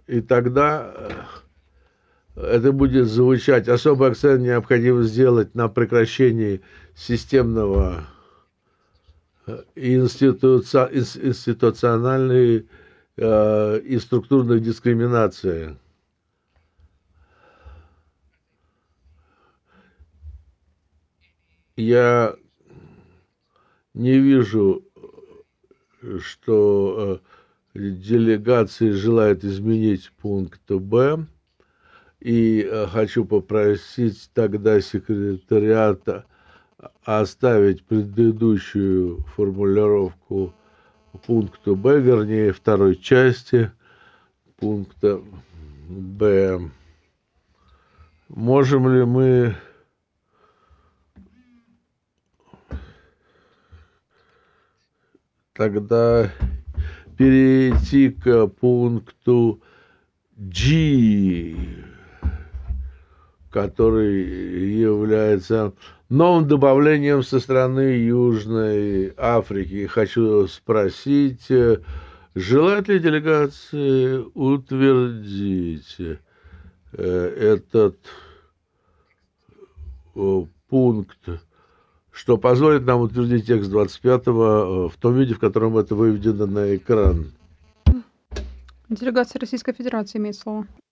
И тогда это будет звучать: особый акцент необходимо сделать на прекращении системного институциональной и структурной дискриминации. Я не вижу, что делегация желает изменить пункт Б, и хочу попросить тогда секретариата оставить предыдущую формулировку пункта Б, вернее, второй части пункта Б. Можем ли мы тогда перейти к пункту G, который является новым добавлением со стороны Южной Африки? Хочу спросить, желает ли делегация утвердить этот пункт, что позволит нам утвердить текст 25-го в том виде, в котором это выведено на экран? Делегация Российской Федерации имеет слово.